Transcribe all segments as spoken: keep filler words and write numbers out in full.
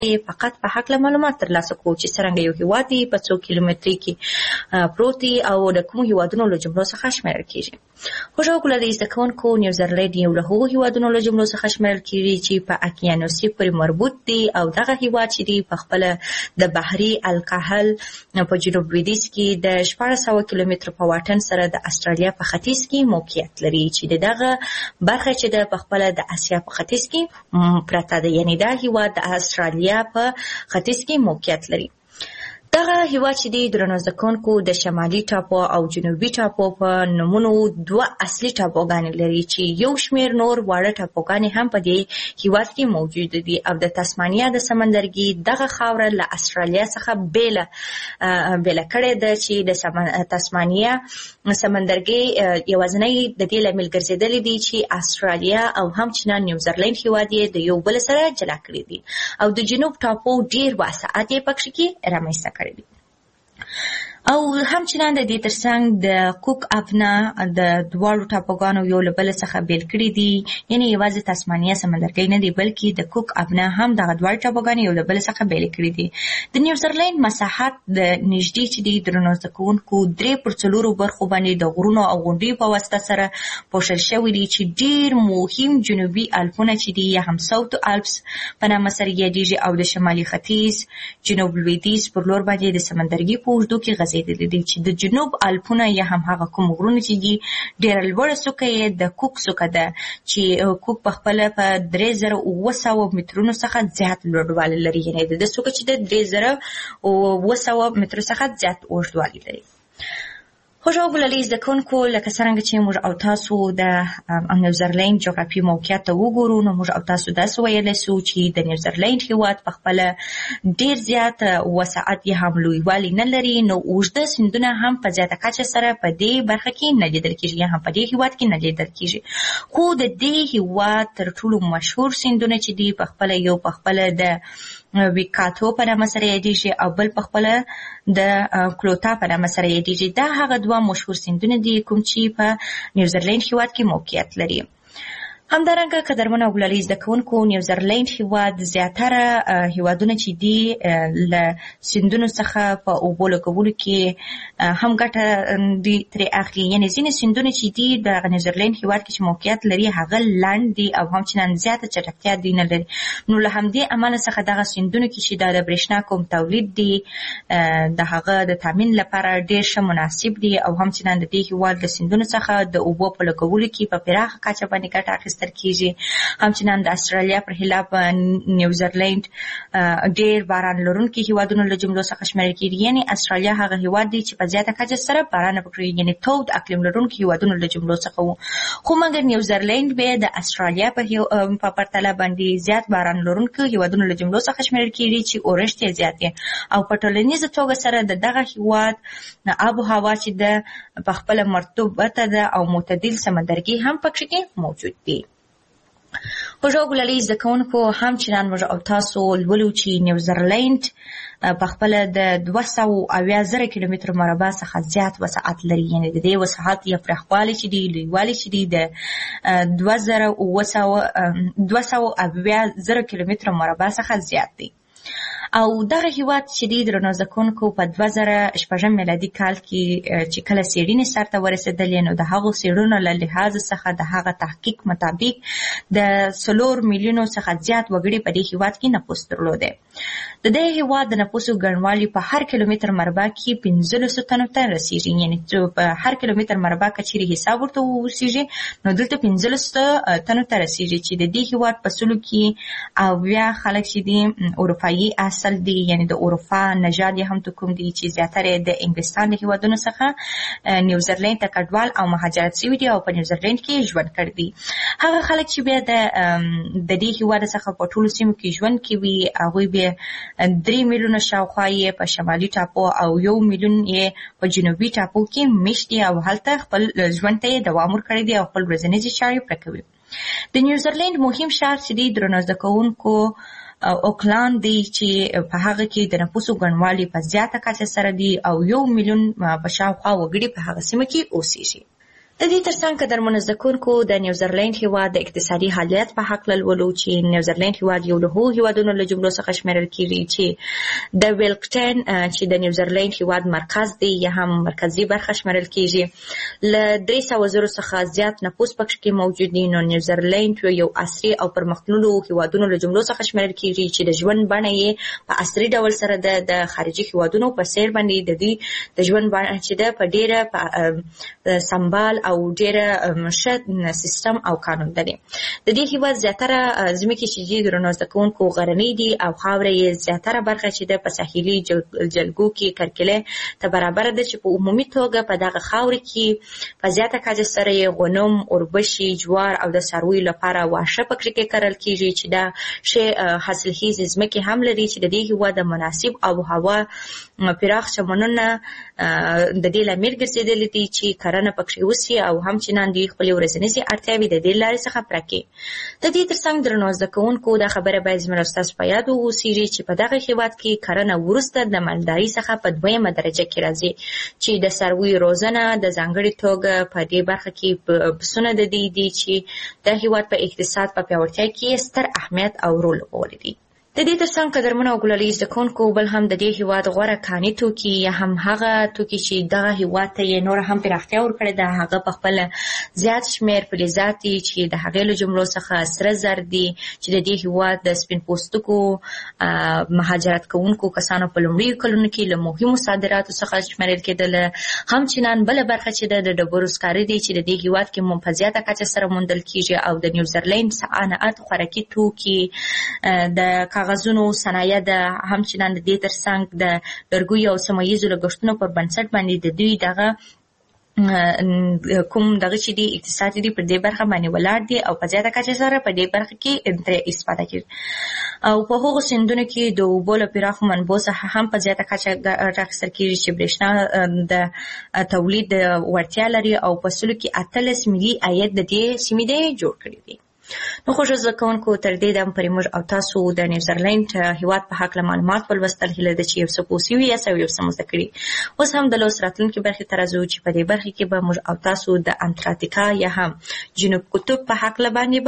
فقط په حق له معلومات ترلاسه کوو چې څرنګه یو هیواد دی په څو کیلومتري کې پروت دی او د کومو هیوادونو له جملو څخه شمیرل کیږي. خو شوق لري زده کوونکو نیوزیلینډ یو له هغو هیوادونو له جملو څخه شمیرل کیږي چې په اقیانوسي پورې مربوط دی او دغه هیواد چې دی په خپل د بحري الکاهل په جنوب لویدیځ کې د شپاړس سوه کیلومتر په واټن سره د استرالیا په ختیځ کې موقعیت لري چې دغه برخه چې د په خپل د اسیا په ختیځ کې پرته ده، یعنی دا هیواد د استرالیا په ختیځ کې موقعیت لري. دغه هیواد چې دی درنو زده کوونکو د شمالي ټاپو او جنوبي ټاپو په نومونو دوه اصلي ټاپوګانې لري چې یو شمېر نور واړه ټاپوګانې هم په دې هیواد کې موجود دي او د تسمانیا د سمندرګي دغه خاوره له استرالیا څخه بیله بیله کړې ده چې د تسمانیا سمندرګي یوازینی د دې لامل ګرځېدلی دی چې استرالیا او همچنان نیوزیلینډ هیواد یې د یو بل سره جلا کړي دي او د جنوب ټاپو ډېر وسعت یې پکې کې رامنځته او همچنان د دې ترڅنګ د کوک اپنا د دواړو ټاپوګانو یو له بل څخه بیل کړي دي، یعنی یوازې تسمانیا سمندرګي نه دی بلکې د کوک اپنا هم دغه دواړو ټاپوګانو یو له بل څخه بیل کړي دي. د نیوزیلینډ مساحت د نږدې چې دی درنو زده کوونکو درې پر څلورو برخو باندې د غرونو او غونډیو په واسطه سره پوښل شوی دی چې ډېر مهم جنوبي الپونه چې دی یا هم ساوث الپس په نامه سره یادیږي او د شمالي ختیځ جنوب لویدیځ پر لور باندې د سمندرګي په اوږدو کې غځېدلي دي چې د جنوب الپونه یا هم هغه کوم غرونه چې دي ډېره لوړه څوکه یې د کوک څوکه ده چې کوک په خپله په درې زره اووه سوه مترونو څخه زیات لوړوالی لري، یعنې د ده څوکه چې د درې زره اووه سوه مترو څخه زیات اوږدوالی لري. خوشحال ګلالي زده کوونکو لکه څرنګه چې موږ او تاسو د نیوزیلینډ جغرافیایي موقعیت ته وګورو نو موږ او تاسو داسې ویلی سو چې د نیوزیلینډ هیواد په خپله ډېر زیات وسعت یې هم لویوالی نه لري، نو اوږده سیندونه هم په زیاته کچه سره په دې برخه کې نه لیدل کېږي یا هم په دې هیواد کې نه لیدل کېږي. خو د دې هیواد تر ټولو مشهور سیندونه چې دي په خپله یو په خپله د ویکاتو په نامه سره یادیږي او بل په خپله د کلوتا په نامه سره یادیږي. دا هغه دوه مشهور سیندونه دي کوم چې په نیوزیلینډ هیواد کې موقعیت لري. همدارنګه قدرمنو او ګلالي زده کوونکو نیوزیلینډ هیواد زیاتره هیوادونه چې دي له سیندونو څخه په اوبو لګولو کې هم ګټه دي ترې اخلي، یعنې ځینې سیندونه چې دي د نیوزیلینډ هیواد کې چې موقعیت لري هغه لنډ دي او همچنان زیاته چټکتیا دوی نه لري، نو له همدې امله څخه دغه سیندونو کې چې د برېښنا کوم تولید دي د هغه د تامین لپاره ډېر ښه مناسب دي او همچنان د دې هیواد له سیندونو څخه د اوبو په لګولو کې په پراخه کچه باندې ګټه اخیستل کیږي. همچنان د استرالیا پر خلاف نیوزیلینډ ډېر باران لرونکي هیوادونو له جملو څخه شمیرل کیږي، یعنی استرالیا هغه هیواد دی چې په زیاته کچه سره باران پکې یعنی تود اقلیم لرونکي هیوادونو له جملو څخه وو. خو مګر نیوزیلینډ به د استرالیا په پرتله باندې زیات باران لرونکي هیوادونو له جملو څخه شمیرل کیږي چې اورښت یې زیات دی او په ټولنیزه توګه سره د دغه هیواد آب و هوا چې د په خپله مرطوبه ده او معتدل سمندرګي هم پکې موجود دی. خوشحال ګلالي زده کوونکو همچنان موږ او تاسو لولو چې نیوزیلینډ په خپله د دوه سوه اویا زره کیلومتر مربع څخه زیات وسعت لري، یعنې د دې وسعت یا پراخوالی چې دی لویوالی چې دی د دوه زره اووه سوه دوه سوه اویا زره کیلومتر مربع څخه زیات دی. او دغه هیواد چې دی درنو زده کوونکو په دوه زره شپږم میلادي کال کې چې کله څېړنې سرته ورسېدلې نو د هغو څېړنو له لحاظ څخه د هغه تحقیق مطابق د څلور میلیونو څخه زیات وګړي په دې هیواد کې نفوس درلوده. د دې هیواد د نفوسو ګڼوالی په هر کیلومتر مربع کې پنځلسو تنو ته رسیږي، یعنې په هر کیلومتر مربع که چیرې حساب ورته ووسیږي نو دلته پنځلسو تنو ته رسیږي چې د دې هیواد په سلو کې اویا خلک چې دي اروپایي اصل دي، یعنی د اروپا نژاد یې هم کوم دي چې زیاتره د انګلستان د هیوادونو څخه نیوزیلینډ ته کډوال او مهاجرت شوي دي او په نیوزیلینډ کې ژوند کړی دي. هغه خلک چې بیا د دې هیواد څخه په ټولو سیمو کې ژوند کوي هغوی بیا درې میلیونه شاوخوا یې په شمالي ټاپو او یو میلیون یې په جنوبي ټاپو کې میشت دي او هلته خپل ژوند ته یې دوام ورکړی دی او خپل ورځنیزې چارې پوره کوي. د نیوزیلینډ مهم ښار چې دی درنو زده کوونکو اوکلاند دی چې په هغه کې د نفوسو ګڼوالی په زیاته کچه سره دی او یو میلیون په شاوخوا وګړي په هغه سیمه کې اوسیږي. د دې ترڅنګ قدرمنو زده کوونکو د نیوزرلند هیواد د اقتصادي حالت په هکله لولو چې نیوزرلند هیواد یو له هغو هیوادونو له جملو څخه شمیرل کیږي چې د ویلکټن چې د نیوزرلند هیواد مرکز دی یا هم مرکزی برخه شمیرل کیږي له درې سوه زرو څخه زیات نفوس پکې کې موجود دي. نو نیوزرلند یو عصري او پرمختللو هیوادونو له جملو څخه شمیرل کیږي چې د ژوند بڼه یې په عصري ډول سره د خارجي هیوادونو په څیر باندې د دې د ژوند بڼه چې ده په ډیره سمبال او ډیره ښه سیستم او قانون لري. د دې هیواد زیاتره ځمکې چې دي درنو زده کوونکو غرنۍ دي او خاوره یې زیاتره برخه چې ده په ساحلي جلګو کې کرکلې ته برابر ده چې په عمومي توګه په دغه خاورې کې په زیاته کچه سره یې غنم، اوربشې، جوار او د څارویو لپاره واښه پکې کې کرل کیږي چې دا ښې حاصلخیزې ځمکې هم لري چې د دې هیواد د مناسب آب و هوا پراخ چمنونه د دې لامل ګرځېدلي دي چې کرنه پکې وسي او همچنان دوی خپلې ورځنیزې اړتیاوې د دې لارې څخه پوره کړي. د دې ترڅنګ درنو زده کوونکو دا خبره باید زموږ ستاسو په یاد واوسیږي چې په دغه هیواد کې کرنه وروسته د مالدارۍ څخه په دویمه درجه کې راځي چې د څارویو روزنه د ځانګړې توګه په دې برخه کې پسونه د دې دي چې د هیواد په اقتصاد په پیاوړتیا کې ستر اهمیت او رول لوبولی دي. د دې ترڅنګ قدرمنو او ګلالي زده کوونکو بل هم د دې هیواد غوره کاني توکي یا هم هغه توکي چې دغه هیواد ته یې نور هم پراختیا ورکړې ده هغه په خپل زیات شمیر فلزات دي چې د هغې له جملو څخه سره زر دي چې د دې هیواد د سپین پوستکو مهاجرت کوونکو کسانو په لومړیو کلونو کې له مهمو صادراتو څخه شمیرل کېدله. همچنان بله برخه چې د ډبرو سکاره دي چې د دې هیواد کې په زیاته کچه سره موندل کیږي او د نیوزرلند صنعت خوراکي توکي د کاغذونو صنایع د همچنان د دې ترڅنګ د لرګیو او سیمه ییزو لګښتونو پر بنسټ باندې د دوی دغه کوم دغه چې دي اقتصاد دي پر دې برخه باندې ولاړ دي او په زیاته کچه سره په دې برخه کې ترې استفاده کوي او په هغو سیندونو کې د اوبو له پراخو منبعو څخه هم په زیاته کچه ګټه اخیستل کېږي چې برېښنا د تولید وړتیا لري او په سلو کې اتلس ملي عاید د دې سیمې دی جوړ کړی دی. نو خوږ زده کوونکو تر دې دم پرې موږ او تاسو د نیوزرلند هیواد په هکله معلومات ولوستل. هیله ده چې یو څه پوه سوي یاست او یو څه مو زده کړي. اوس هم د لوست راتلونکي برخې ته راځو چې په دې برخې کې به موږ او تاسو د انټارکټیکا یا هم جنوب قطب په هکله باندې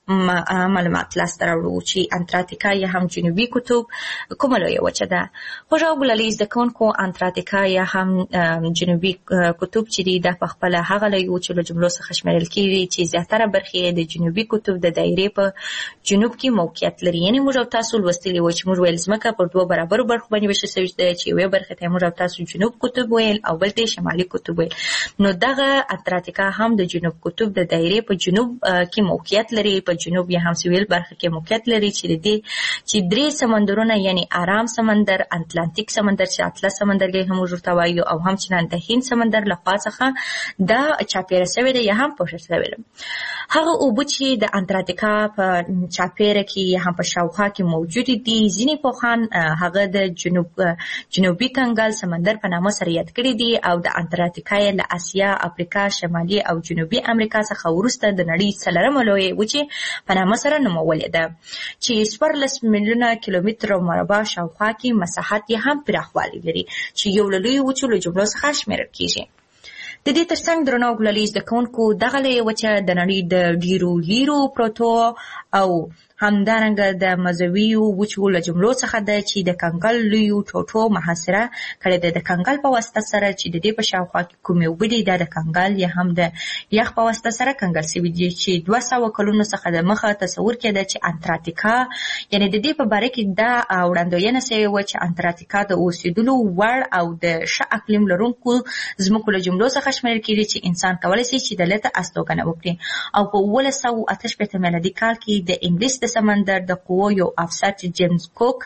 به معلومات لاسته راوړو چې انټارکټیکا یا هم جنوبي قطب کومه لویه وچه ده. خوږ او ګلالي زده کوونکو انټارکټیکا یا هم جنوبي قطب چې دی دا په خپله هغه لویه وچو له جملو څخه شمیرل کېږي چې زیاتره برخې د جنوبي قطب د دایرې په جنوب کې موقعیت لري. یعنې موږ او تاسو لوستلي وو چې موږ ویل ځمکه پر دوه برابرو برخو باندې ویشل شوې ده چې یوې برخې ته موږ او تاسو جنوب قطب ویل او بل ته شمالي قطب ویل. نو دغه انټارکټیکا هم د جنوب قطب د دایرې په جنوب کې موقعیت لري، په جنوب یا هم سویل برخه کې موقعیت لري چې د دې چې درې سمندرونه یعنی آرام سمندر، اتلانتیک سمندر چې اطلس سمندرګي هم ورته وایو او همچنان د هند سمندر له خوا څخه دا چاپیره شوې ده یا هم پوښل شوې ده. هغه اوبه چې د انټارکټیکا په چاپیره کې یا هم په شاوخوا کې موجود دي ځینې پوهان هغه د جنوب جنوبي کنګل سمندر په نامه سره یاد کړي دي او د انټارکټیکا یې له اسیا، افریقا، شمالي او جنوبي امریکا څخه وروسته د نړۍ څلورمه لویه وچې په نامه سره نومولې ده چې څوارلس میلیونه کیلومتره مربع شاوخوا کې مساحت یې هم پراخوالی لري چې یو له لویو وچو له جملو څخه شمیرل کیږي. د دې ترڅنګ درنو ګلالي زده کوونکو دغه لویه وچه د نړۍ د ډیرو لیرو پروتو او همدارنګه د مزویو وچو له جملو څخه ده چې د کنګل لویو ټوټو محاصره کړې ده. د کنګل په واسطه سره چې د دې په شاوخوا کې کومې اوبه دي دا د کنګل یا هم د یخ په واسطه سره کنګل سوي دي چې دوه سوه کلونو څخه د مخه تصور کېده چې انټارکټیکا یعنې د دې په باره کې دا وړاندوینه سوې وه چې انټارکټیکا د اوسېدلو وړ او د ښه اقلیم لرونکو ځمکو له جملو څخه شمیرل کېږي چې انسان کولی شي چې دلته استوګنه وکړي. او په اوولس سوه اته شپېته میلادي کال کې د انګلیس د سمندر د قوو یو افسر چې جیمز کوک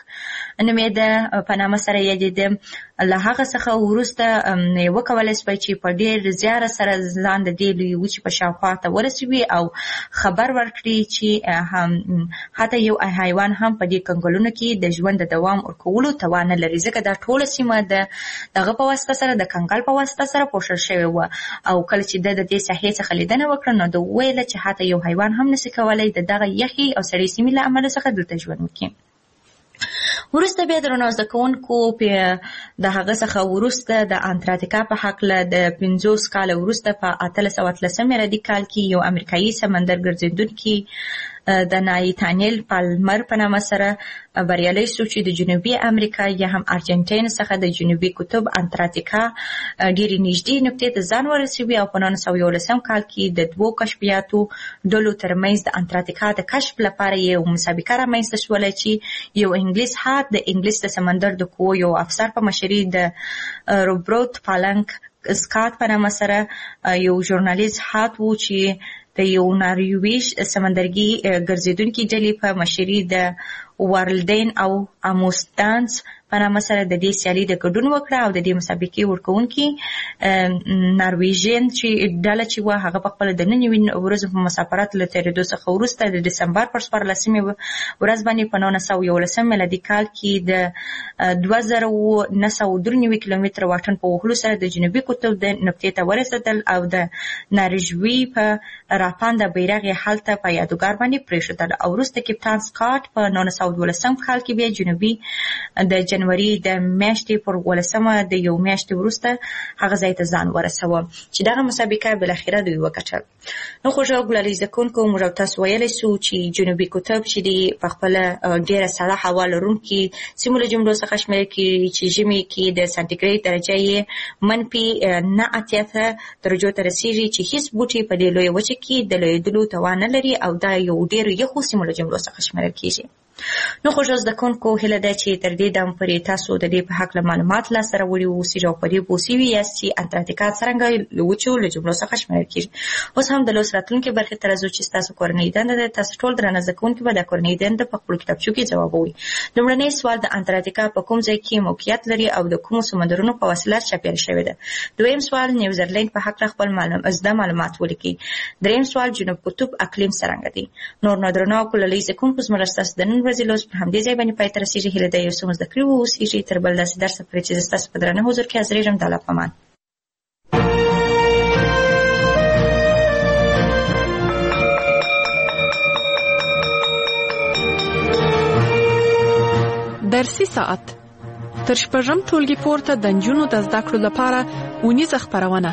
نومېده په نامه سره یادېده له هغه څخه وروسته وکولی شوی چې په ډېر زیاره سره ځان د دې لویې وچې په شاوخوا ته ورسوي او خبر ورکړي چې حتی یو حیوان هم په دې کنګلونو کې د ژوند د دوام ورکولو توان نه لري ځکه دا ټوله سیمه د دغه په واسطه سره د کنګل په واسطه سره پوښل شوې وه او کله چې د دې ساحې څخه لیدنه وکړه نو د ویله چې حتی یو حیوان هم نشي کولی د دغه یخي او سړې سیمې له امله څخه دلته ژوند وکړي. وروسته بیا درنو زده کوونکو په د هغه څخه وروسته د انټارکټیکا په هکله د پنځوس کاله وروسته په اتلس سوه اتلسم میلادي کال کې یو امریکایي سمندر ګرځېدونکي د نایتانیل پالمر په نامه سره بریالی شو چې د جنوبي امریکا یا هم ارجنټاین څخه د جنوبي قطب انټارکټیکا ډېرې نږدې نقطې ته ځان ورسوي او په نولس سوه یولسم کال کې د دوو کشفیاتو ډلو ترمنځ د انټارکټیکا د کشف لپاره یو مسابقه رامنځته شوله چې یو انګلیس هات د انګلیس د سمندر د قوو یو افسر په مشرۍ د روبرټ پالنک سکاټ په نامه سره یو ژورنالیست هات و چې د یو نارویج سمندرګي ګرځېدونکي ډلې په مشرۍ د وارلډین او اموسدانس په نامه سره د دې سیالي د ګډون وکړه او د دې مسابقې ورکوونکي نارویژین چې ډله چې وه هغه په خپله د نهه نوي ورځو په مسافرت له تېرېدو څخه وروسته د ډسمبر پر څوارلسمې ورځ باندې په نولس سوه یولسم میلادي کال کې د دوه زره نهه سوه درې نوي کیلومتره واټن په وهلو سره د جنوبي قطب د نقطې ته ورسېدل او د نارویژ په راپانده بیرغ یې هلته په یادګار باندې پرېښودل او وروسته کپټان سکاټ په نولس سوه دولسم کال کې بیا جنوبي د جنوري د میاشتې پر ولسمه د یو میاشتې وروسته هغه ځای ته ځان ورسوه چې دغه مسابقه بالاخره دوی وګټل. نو خوږو ګلالي زده کوونکو موږ تاسو ویلی سو چې جنوبي قطب چې دی په خپله ډېره سړه هوا لرونکي سیمو له جملو څخه شمیرل کېږي چې ژمي کې د سانتیګریډ درجه یې منفي نه اتیا درجو ته رسېږي چې هېڅ بوټي په دې لویه وچه کې د لویېدلو توان نه لري او دا یو ډېرو یخو سیمو له جملو څخه شمیرل کېږي. نو خوږو زده کوونکو هیله ده چې تر دې دم پورې تاسو د دې په هکله معلومات لاسته راوړي اوسئ او په دې پوه سوي یاست چې انټارکټیکا څرنګه له وچو له جملو څخه شمیرل کېږي. اوس هم د لوست راتلونکي برخې ته راځو چې ستاسو کورنۍ دنده ده. تاسو ټول درانه زده کوونکي به د کورنۍ دنده په خپلو کتابچو کې ځوابوئ. لومړنی سوال د انټارکټیکا په کوم ځای کې موقعیت لري او د کومو سمندرونو په وسیله چاپېره شوې ده. دویم سوال نیوزرلینډ په هکله خپل معلوم زده معلومات ولیکئ. دریم سوال جنوب قطب اقلیم څرنګه دی. نور نو درنو ګلالي زده کوونکو زموږ ستاسو د نن ورځې لوست په همدې ځای باندې پای ته رسېږي. هیله ده یو څه مو زده کړي واوسېږي. تر بل داسې درسه پورې چې زه ستاسو په درانه حضور کې حاضرېږم. د الله په امان. درسي ساعت تر شپږم ټولګي پورته د نجونو د زده کړو لپاره اونیزه خپرونه.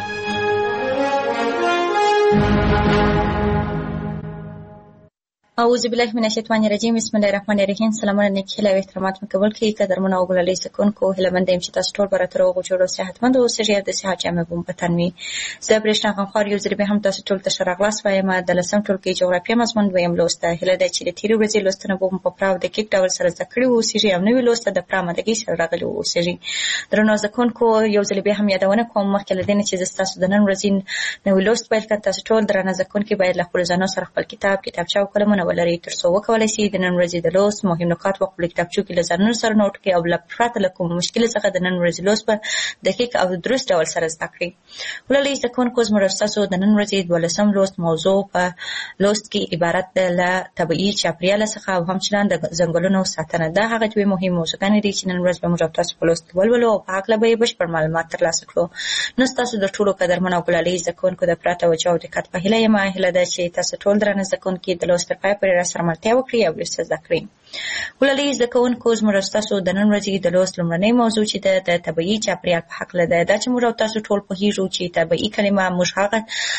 اعوذ بالله من الشیطان الرجیم. بسم الله الرحمن الرحیم. سلامونه نیکي هیله او احترامات مو قبول کړئ. قدرمنو او ګلالي زده کوونکو هیله مند یم چې تاسو ټول به راته روغ او جوړ او صحتمند اوسئ او د صحت جامې به مو په تن وي. زه برېښنا غمخوار یو ځل بیا هم تاسو ټول ته ښه راغلاست وایم. د لسم ټولګي جغرافیه مضمون دویم لوست ده. هیله ده چې د تېرې ورځې لوستونه به مو په پوره او دقیق ډول سره زده کړي واوسېږي او نوي لوست ته د پوره آمادګۍ سره راغلي واوسېږي. درنو زده کوونکو یو ځل بیا هم یادونه کوم مخکې له دې نه چې زه ستاسو د نن ورځې نوي لوست پیل کړم، تاسو ټول درانه زده کوونکي باید له خپلو ځانونو سره خپل کتاب، کتابچه او قلمونه ولرئ تر څو وکولای شي د نن ورځې د لوست مهم نکات په خپلو کتابچو کې له ځانونو سره نوټ کړئ او له پرته له کوم مشکل څخه د نن ورځې لوست په دقیق او درست ډول سره زده کړئ. ولولئ زده کوونکو زموږ ستاسو د نن ورځې دولسم لوست موضوع په لوست کې عبارت ده له طبیعي چاپېریال څخه او همچنان د ځنګلونو ساتنه. دا هغه دوې مهم موضوعګانې دي چې نن ورځ به موږ تاسو په لوست کې ولولو او په هکله به یې بشپړ معلومات ترلاسه کړو. نو ستاسو د ټولو قدرمنو او ګلالي زده کوونکو د پوره توجه او دقت په هیله یم. هیله ده چې تاسو ټول درانه زده کوونکي د لوست تر پایه پورې راسره ملتیا وکړئ او لوست زده کړئ. ګلالي زده کوونکو زموږ ستاسو د نن ورځې د لوست لومړنۍ موضوع چې ده د طبیعي چاپېریال په هکله ده. دا چې موږ او تاسو ټول پوهېږو چې طبیعي کلمه موږ هغه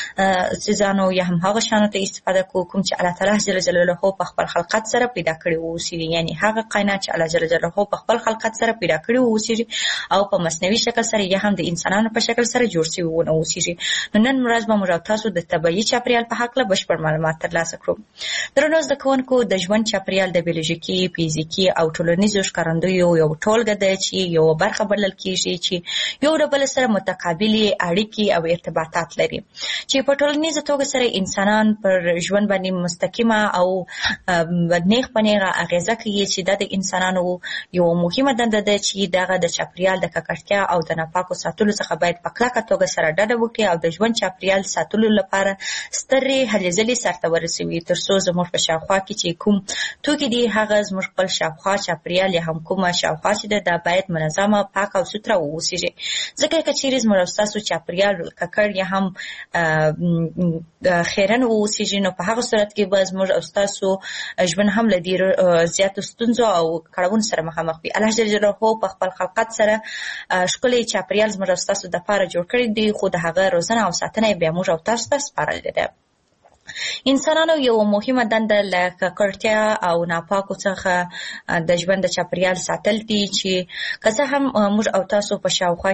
څیزانو یا هم هغه شیانو ته استفاده کوو کوم چې الله تعالی جل جلاله په خپل خلقت سره پیدا کړي واوسېږي، یعنې هغه کائنات چې الله جل جلاله په خپل خلقت سره پیدا کړي واوسېږي او په مصنوعي شکل سره یا هم د انسانانو په شکل سره جوړ شوي ونه اوسېږي. نو نن ورځ به موږ او تاسو د طبیعي چاپېریال په هکله بشپړ معلومات ترلاسه کړو. درنو زده کوونکو د ژوند چاپېریال د بیولوژیکي، فزیکي او ټولنیزو ښکارندویو یو ټولګه ده چې یو برخه بلل کېږي چې یو له بل سره متقابلې اړیکې او ارتباطات لري چې په ټولنیزه توګه سره انسانان پر ژوند باندې مستقیمه او نیغ په نیغه اغېزه کوي چې دا د انسانانو یو مهمه دنده ده چې دغه د چاپېریال د ککړتیا او د ناپاکو ساتلو څخه باید په کلکه توګه سره ډډه وکړي او د ژوند چاپېریال ساتلو لپاره سترې هلې ځلې سرته ورسوي تر څو زموږ په شاوخوا کې چې کوم توکي دي هغه هغه زموږ خپل شاوخوا چاپیریال یا هم کومه شاوخوا چې ده دا باید منظمه پاک او سوتره واوسیږي. ځکه که چیرې زموږ او ستاسو چاپیریال ککړ یا هم خیرن واوسیږي نو په هغه صورت کې به زموږ او ستاسو ژوند هم له ډېرو زیاتو ستونزو او کړاوونو سره مخامخ وي. الله جل جلاله په خپل خلقت سره ښکلی چاپیریال زموږ او ستاسو دپاره جوړ کړی دی، خو د هغه روزنه او ساتنه یې بیا موږ او تاسو ته سپارلې ده. انسانانو یو مهمه دنده له ککړتیا او ناپاکو څخه د ژوند د چاپیریال ساتل دي چې که څه هم موږ او تاسو په شاوخوا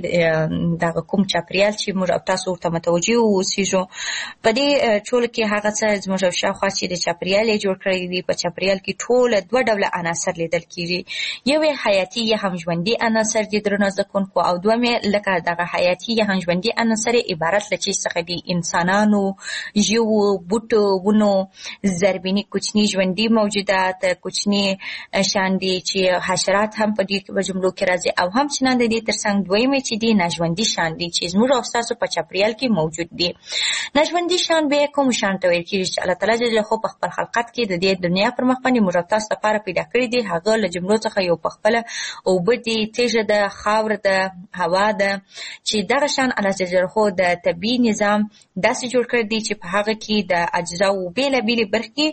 کې دغه کوم چاپیریال چې موږ او تاسو ورته متوجه واوسیږو په دې ټول کې هغه څه زموږ او شاوخوا چې د چاپیریال یې جوړ کړی دي په چاپیریال کې ټول دوه ډوله عناصر لیدل کېږي. یو یې حیاتي یا هم ژوندي عناصر دي درنو زده کوونکو، او دویم یې لکه دغه حیاتي یا هم ژوندي عناصر عبارت له چیز څخه دي: انسانانو، ژوو، بوټو، ونو، زربیني کوچني ژوندي موجودات، کوچني شیان دي چې حشرات هم په دې جملو کې راځي، او همچنان د دې ترڅنګ دویمې چې دي ناژوندي شیان دي چې زموږ او ستاسو په چاپیریال کې موجود دي. ناژوندي شیان بیا کوم شیان ته ویل کېږي چې الله تعالی جل جلاله په خپل خلقت کې د دې دنیا پر مخ باندې موږ او تاسو لپاره پیدا کړي دي. هغه له جملو څخه یو په خپله اوبه دي، تیږه ده، خاوره ده، هوا ده، چې دغه شیان الله جل جلاله د طبیعي نظام داسې جوړ کړی دي چې په هغه کې د اجزاو بېلابېلې برخې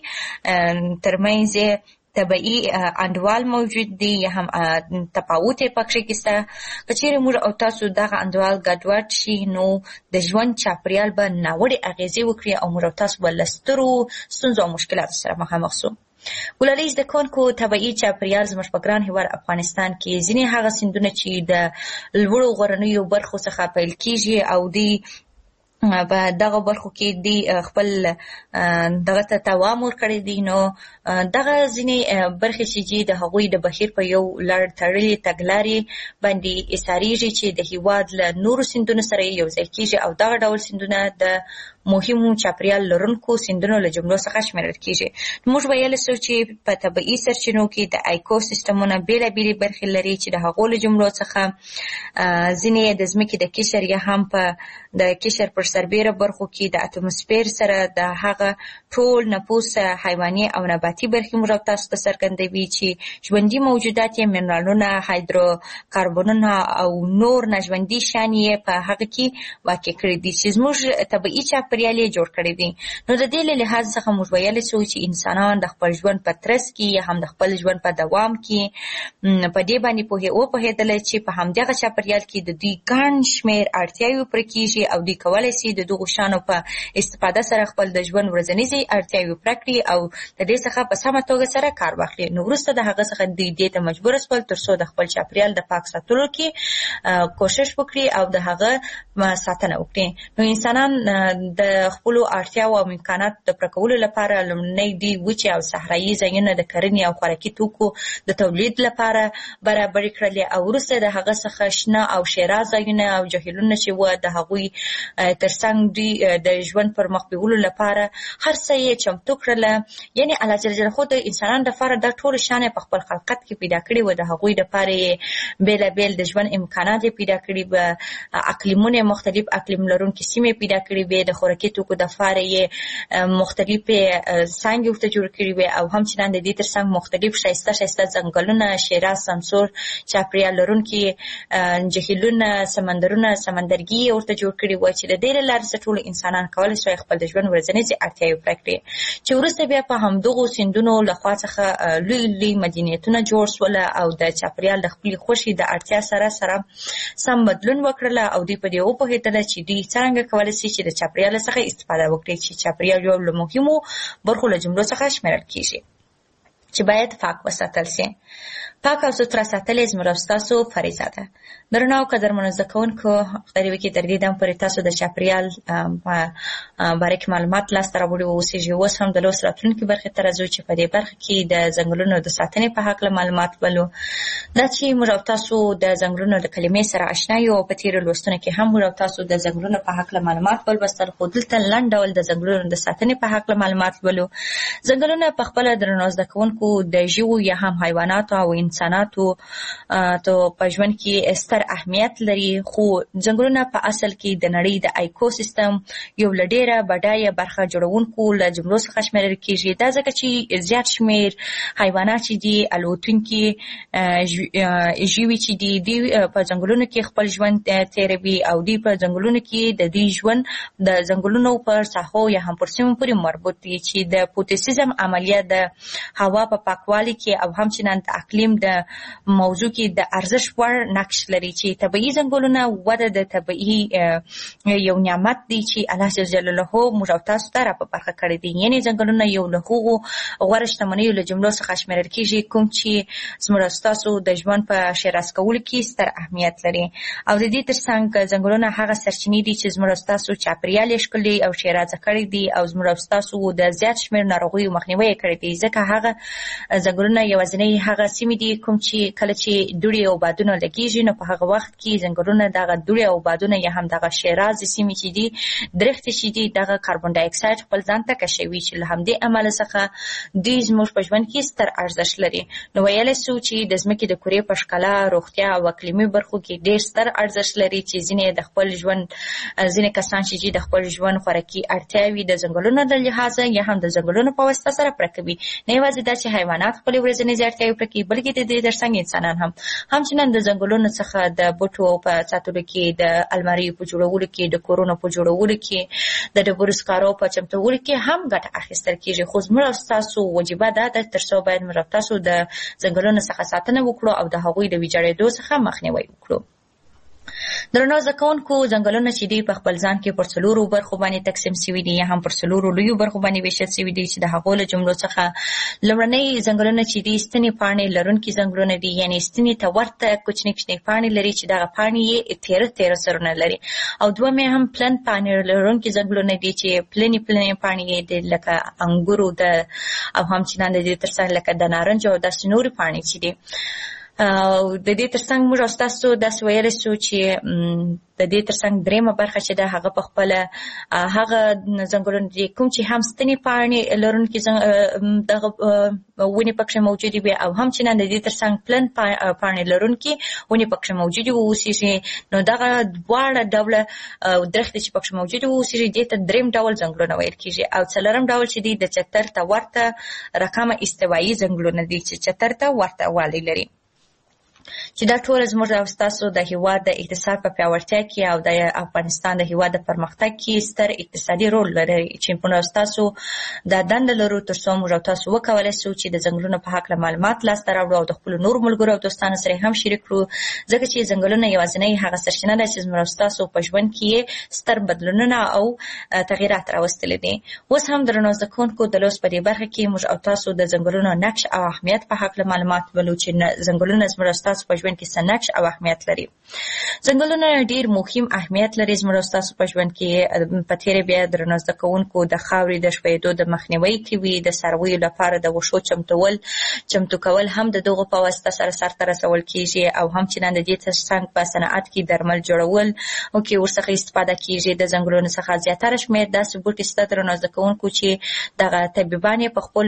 ترمنځ طبیعي انډوال موجود دي یا هم تفاوت یې پکې کېسته. که چیرې موږ او تاسو دغه انډوال ګډوډ شي نو د ژوند چاپیریال به ناوړې اغېزې وکړي او موږ او تاسو به له سترو ستونزو او مشکلاتو سره مخامخ سو. ګلالۍ زده کوونکو، طبیعي چاپیریال زموږ په ګران هېواد افغانستان کې ځینې هغه سیندونه چې د لوړو غرنیو برخو څخه پیل کېږي او دی په دغه برخو کې دی خپل دغه ته دوام ورکړی دی، نو دغه ځینې برخې چې دي د هغوی د بهیر په یو لړ تړلې تګلارې باندې ایساریږي چې د هېواد له نورو سیندونو سره یو ځای کېږي او دغه ډول سیندونه د مهمو چاپیریال لرونکو سیندونو له جملو څخه شمیرل کېږي. موږ ویلی سو چې په طبیعي سرچینو کې د ایکو سیستمونه بېلابېلې برخې لري چې د هغو له جملو څخه ځینې د ځمکې د قشر یا هم په د قشر پر سربیره برخو کې د اتموسفیر سره د هغه ټول نفوس حیواني او نباتي برخې موږ تاسو ته څرګندوي چې ژوندي موجودات یې منرالونه، هایدروکاربنونه او نور ناژوندي شیان یې په هغه کې واقع کړي دي چې زموږ طبیعي چاپیریال یې جوړ کړی دي. نو د دې له لحاظ څخه موږ ویلی سو چې انسانان د خپل ژوند په ترڅ کې یا هم د خپل ژوند په دوام کې په دې باندې پوهې وپوهېدلی چې په همدغه چاپیریال کې د دوی ګڼ شمېر اړتیاوې پوره کېږي او دوی کولی سي د دغو شیانو په استفاده سره خپل د ژوند ورځنیزې اړتیاوې پوره کړي او د دې څخه په سمه توګه سره کار واخلي. نو وروسته د هغه څخه دوی دې ته مجبوره سول تر څو د خپل چاپیریال د پاک ساتلو کې کوشش وکړي او د هغه ساتنه وکړي. نو انسانان د خپلو اړتیاو او امکاناتو د پوره کولو لپاره لومړنی دوی وچې او صحرایي ځایونه د کرنې او خوراکي توکو د تولید لپاره برابرې کړلې او وروسته د هغه څخه شنه او شیرا ځایونه او جهیلونه چې وه د هغوی ترڅنګ دوی د ژوند پر مخ بیولو لپاره هر څه یې چمتو کړله. یعنې الله جل جلاله د انسانانو لپاره دا ټول شیان په خپل خلقت کې پیدا کړي وه. د هغوی لپاره یې بېلابېل د ژوند امکانات یې پیدا کړي به، اقلیمونه مختلف اقلیم لرونکي سیمې پیدا کړي وې، د خوراکي توکو دپاره یې مختلفې څانګې ورته جوړ کړي وې او همچنان د دې ترڅنګ مختلف ښایسته ښایسته ځنګلونه، شیره، سمسور چاپیریال لرونکي جهیلونه، سمندرونه، سمندرګي یې ورته جوړ کړي وه چې د دې له لارې څه ټولو انسانان کولی شوی خپل د ژوند ورځنیزې اړتیاوې پوره کړي. چې وروسته بیا په همدغو سیندونو له خوا څخه لوی لوی مدنیتونه جوړ سوله او د چاپیریال د خپلې خوښې د اړتیا سره سره سم بدلون وکړله او دوی په دې وپوهېدله چې دوی څرنګه کولی شي چې د چاپیریال څخه استفاده وکړي چې چاپیریال یو له مهمو برخو له جملو څخه شمیرل کېږي چې باید پاک وساتل سي. پاک او سوتره ساتل یې زموږ او ستاسو فریضه ده. درنو او قدرمنو زده کوونکو، خدای وکړي تر دې دم پورې تاسو د چاپیریال په باره کې معلومات لاسته راوړي واوسېږي. اوس هم د لوست راتلونکې برخې ته راځو چې په دې برخه کې د ځنګلونو د ساتنې په هکله معلومات ولو. دا چې موږ او تاسو د ځنګلونو د کلمې سره اشنا یو او په تېرو لوستونو کې هم موږ او تاسو د ځنګلونو په هکله معلومات ولوستل، خو دلته لنډ ډول د ځنګلونو د ساتنې په هکله معلومات ولو. ځنګلونه په خپله درنو زده کوونکو کوونکو د ژوو یا هم حیواناتو او انساناتو ته په ژوند کې ستر اهمیت لري، خو ځنګلونه په اصل کې د نړۍ د ایکوسیستم یو له ډېره بډایه برخه جوړونکو له جملو څخه شمیرل کېږي. دا ځکه چې زیات شمېر حیوانات چې دي، الوتونکي ژوي چې دي، دوی په ځنګلونو کې خپل ژوند تېروي او دوی په ځنګلونو کې د دې ژوند د ځنګلونو پر ساحو یا هم پر سیمو پورې مربوط دي چې د فوتوسیزم عملیه د هوا په پاکوالي کې او همچنان د اقلیم د موضوع کې د ارزښت وړ نقش لري، چې طبیعي ځنګلونه وده د طبیعي یو نعمت دی چې الله جل جلاله موږ او تاسو ته را په برخه کړی دی. یعنې ځنګلونه یو له هغو غوره شتمنیو له جملو څخه شمیرل کېږي کوم چې زموږ او ستاسو د ژوند په ښېراز کولو کې ستر اهمیت لري. او د دې ترڅنګ ځنګلونه هغه سرچینې دي چې زموږ او ستاسو چاپېریال یې ښکلی او ښېرازه کړی دی او زموږ او ستاسو د زیات شمېر ناروغیو مخنیوی یې کړی دی، ځکه هغه ځنګلونه یوازینۍ هغه سیمې دي کوم چې کله چې دوړې او بادونه لګېږي نو په هغه وخت کې ځنګلونه دغه دوړې او بادونه یا هم دغه ښېرازې سیمې چې دي، درختې چې دي، دغه کاربن ډای اکساید خپل ځان ته کشوي چې له همدې امله څخه دوی زموږ په ژوند کې ستر ارزښت لري. نو ویلی سو چې د ځمکې د کرې په ښکلا، روغتیا او اقلیمي برخو کې ډېر ستر ارزښت لري چې ځینې د خپل ژوند ځینې کسان چې د خپل ژوند خوراکي اړتیاوې د ځنګلونو د لحاظه یا هم د ځنګلونو په واسطه سره پوره کوي. نه یوازې دا چې حیوانات خپلې ورځنۍ اړتیاوې پوره کوي، بلکې د دې ترڅنګ انسانان هم همچنان د ځنګلونو څخه د بوټو په ساتلو کې، د الماریو په جوړولو کې، د کورونو په جوړولو کې، د ډبرو سکارو په چمتولو کې هم ګټه اخیستل کېږي. خو زموږ او ستاسو وجیبه دا ده تر څو باید موږ او تاسو د ځنګلونو څخه ساتنه وکړو او د هغوی د ویجاړېدو څخه مخنیوی وکړو. درنو زده کوونکو، ځنګلونه چې دي په خپل ځان کې پر څلورو برخو باندې تقسیم شوي دي یا هم پر څلورو لویو برخو باندې ویشل شوي دي چې د هغو له جملو څخه لومړنۍ ځنګلونه چې دي ستنې پاڼې لرونکي ځنګلونه دي، یعنې ستنې ته ورته کوچنۍ کوچنۍ پاڼې لري چې دغه پاڼې یې تیره تیره سرونه لري. او دوم یې هم پلن پاڼې لرونکي ځنګلونه دي چې پلنې پلنې پاڼې یې د لکه انګورو د او همچنان د دې ترڅنګ لکه د نارنج او داسې نورې پاڼې چې دي. او د دې ترڅنګ موږ او ستاسو داسې ویلی سو چې د دې ترڅنګ درېیمه برخه چې ده هغه په خپله هغه ځنګلونه دي کوم چې هم ستنې پاڼې لرونکي دغه ونې پکښې موجودې وي او همچنان د دې ترڅنګ پلن پاڼې لرونکي ونې پکښې موجودې واوسېږي. نو دغه دواړه ډوله درختې چې پکښې موجودې واوسېږي دې ته درېیم ډول ځنګلونه ویل کېږي. او څلورم ډول چې دی د چتر ته ورته رقمه استوایي ځنګلونه دي چې چتر ته ورته والی لري، چې دا ټول زموږ او ستاسو د هېواد د اقتصاد په پیاوړتیا کې او د افغانستان د هېواد د پرمختګ کې ستر اقتصادي رول لري، چې موږ او ستاسو دا دنده لرو تر څو موږ او تاسو وکولی سو چې د ځنګلونو په هکله معلومات لاسته راوړو او د خپلو نورو ملګرو او دوستانو سره هم شریک کړو، ځکه چې ځنګلونه یوازینۍ هغه سرچینه ده چې زموږ او ستاسو په ژوند کې ستر بدلونونه او تغیرات راوستلي دي. اوس هم درنو زده کوونکو، د لوست په دې برخه کې موږ او تاسو د ځنګلونو نقش او اهمیت په هکله معلومات ولو چې ځنګلونه زموږ او ستاسو په ژوند کې څه نقش او اهمیت لري. ځنګلونه ډېر مهم اهمیت لري زموږ او ستاسو په ژوند کې. په تېره بیا درنو زده کوونکو د خاورې د ښویېدو د مخنیوي کوي، د څارویو لپاره د وښو چمتول چمتو کول هم د دغو په واسطه سره سرته رسول کېږي، او همچنان د دې ترڅنګ په صنعت کې درمل جوړول او کې ورڅخه استفاده کېږي. د ځنګلونو څخه زیاتره شمېر داسې بوټي شته درنو زده کوونکو چې دغه طبیبان یې په خپل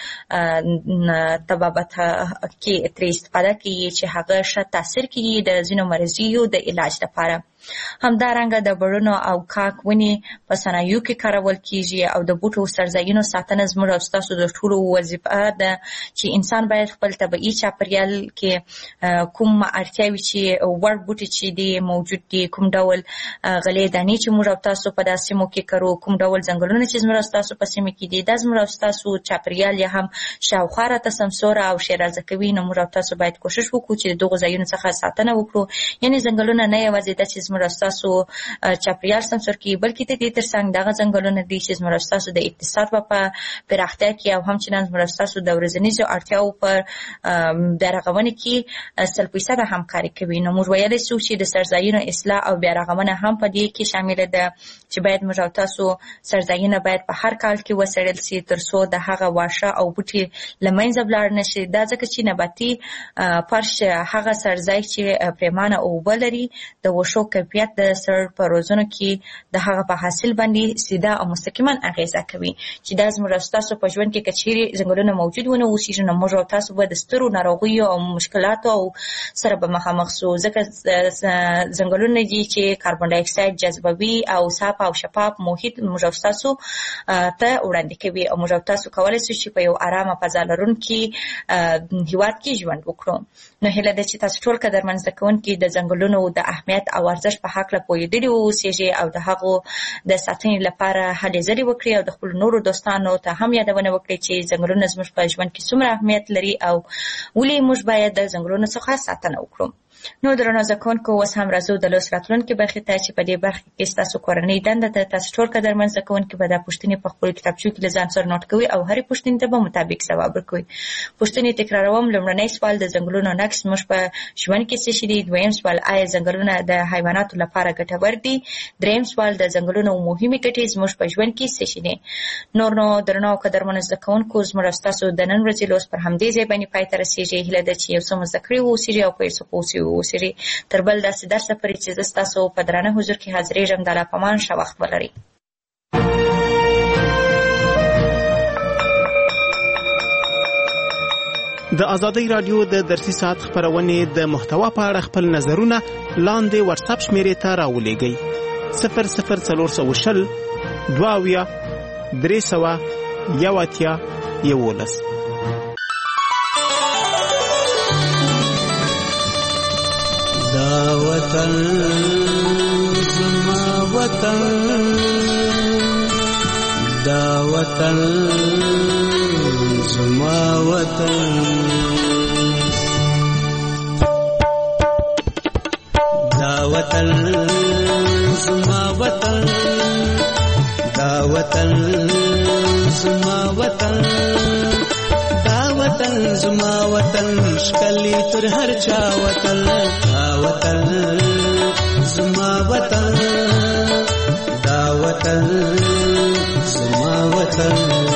طبابت کې ترې استفاده کوي چې هغه ښه تاثیر کوي د ځینو مرضیو د علاج لپاره. همدارنګه د بړونو او کاک ونې په صنایعو کې کارول کېږي او د بوټو سرځایونو ساتنه زموږ او ستاسو د ټولو وظیفه ده چې انسان باید خپل طبیعي چاپېریال کې کوم اړتیاوې چې وړ بوټي چې دي موجود دي، کوم ډول غلې دانې چې موږ او تاسو په داسې سیمو کې کرو، کوم ډول ځنګلونه چې زموږ او ستاسو په سیمه کې دي، دا زموږ او ستاسو چاپېریال یې هم شاوخوا راته سمسوره او ښېرازه کوي. نو موږ او تاسو باید کوشش وکړو چې د دغو ځایونو څخه ساتنه وکړو. یعنې ځنګلونه نه یوازې دا چې زموږ او ستاسو چاپېریال سمسور کړي، بلکې د دې ترڅنګ دغه ځنګلونه دي چې زموږ او ستاسو د اقتصاد په پراختیا کې او همچنان زموږ او ستاسو د ورځنیزو اړتیاوو پر بیارغونې کې سل فیصده همکاري کوي. نو موږ ویلی سو چې د سرځایونو اصلاح او بیارغونه هم په دې کې شامله ده چې باید موږ او تاسو سرځایونه باید په هر کال کې وڅېړل سي تر څو د هغه واښه او بوټي له منځه ولاړ نه شي. دا ځکه چې نباتي فرش هغه سرځای چې پرېمانه اوبه لري د وښو کمی کیفیت د سر په روزنو کې د هغه په حاصل باندې سیده او مستقیما اغیزه کوي چې دا زموږ تاسو په ژوند کې کچيري ځنګلونه موجود ونه اوسي نو موږ تاسو به د سترو ناروغیو او مشکلاتو او سره به مخامخ سو ځکه ځنګلونه دي چې کاربن ډای اکساید جذبوي او صاف او شفاف محیط موږ تاسو ته وړاندې کوي او موږ تاسو کولای شئ چې په یو آرامه فضا لرونکي هیواد کې ژوند وکړو. نو هله د چې تاسو ټول قدرمن زکونکي د ځنګلونو د اهمیت او ارزښت په حق له پوهیدلی اوسئ او د هغو د ساتنې لپاره هلې ځلې وکړي او د خپل نورو دوستانو ته هم یادونه وکړي چې ځنګلونه زموږ په ژوند کې څومره اهمیت لري او ولې موږ باید د ځنګلونو څخه ساتنه وکړو. نو درنو زکونکو اوس هم راځو د لوست راتلونکي برخې ته چې په دې برخه کې تاسو کورنۍ دنده ته تاسو ټول قدرمن زکونکي به د پوښتنې په خپل کتابچو کې لزان سره نوٹ کوي او هرې پوښتنې ته به مطابق ځواب ورکوي. پوښتنې تکراروم. لومړنی سوال د ځنګلونو نقص موږ په ژوند کې څه شي دي؟ دویم سوال آیا ځنګلونه د حیواناتو لپاره ګټور دي؟ دریم سوال د ځنګلونو مهمه ټکي موږ په ژوند کې څه شي دي؟ نور نو درنو قدرمن زکونکو زموږ تاسو د نن ورځې لوست پر همدې ځای باندې پای ته رسیږي. هله د چې یو څه مذکري اوسئ او په څه پوسي اوسئ. تر بل داسې درسه پرې چې زه ستاسو په درانه حضور کې حاضرېږم. د الله په امان ښه وخت ولرئ. د ازادۍ رادیو د درسي ساعت خبرونې د محتوا په اړه خپل نظرونه لاندې واتساپ شمیرې ته راولېږئ. صفر صفر څلور سوه شل دوه اویا درې سوه یو اتیا یولس. دا وطن زما وطن دا وطن زما وطن دا وطن زما وطن دا وطن زما وطن دا وطن زما وطن شکلی تر هر چا وطن دا وطن زما وطن دا وطن زما وطن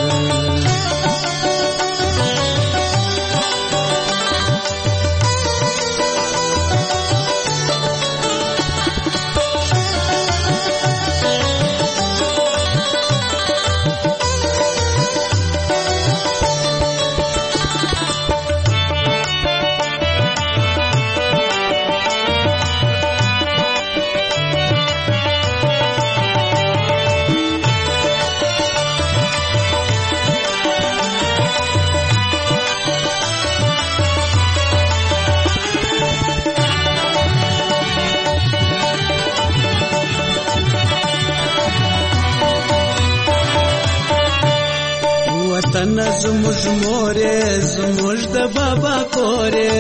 وطن زموږ مورې زموږ د بابا کورې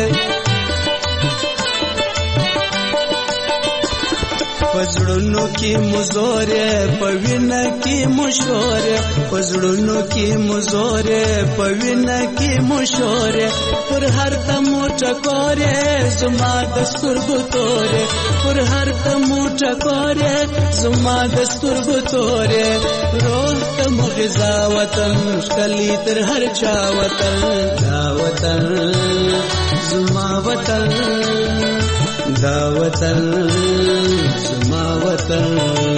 پزړونو کې مزورې په وینه کې مشورې پزړونو کې مزورې په وینه کې مشورې پر هر دمو ټکورې زما د سترګو تورې پر هر دمو ټکورې زما د سترګو تورې روح ته مغذا وطن ښکلی تر هر چا وطن دا وطن زما وطن دا وطن زما وطن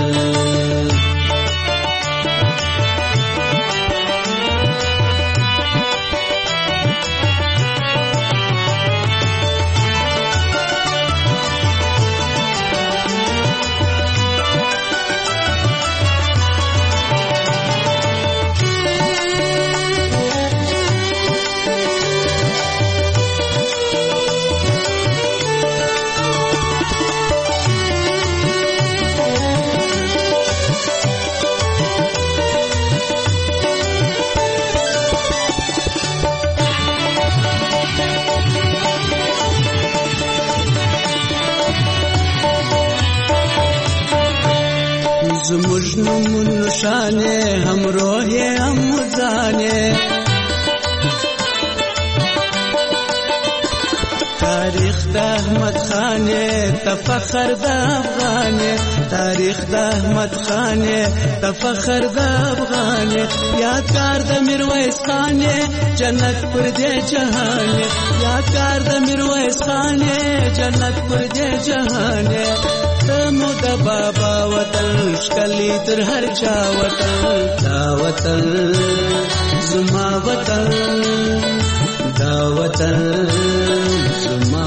زموږ نومونو شانې هم روحې هم ځانې تاریخ د احمد خان ته فخر د افغان تاریخ د احمد خان ته فخر د افغان یادګار د میرویس خان جنت پر دې جهان یادګار د میرویس خان جنت پر دې جهان تمو د بابا وطن شکلی تر هر چا وطن دا وطن زما وطن دا وطن زما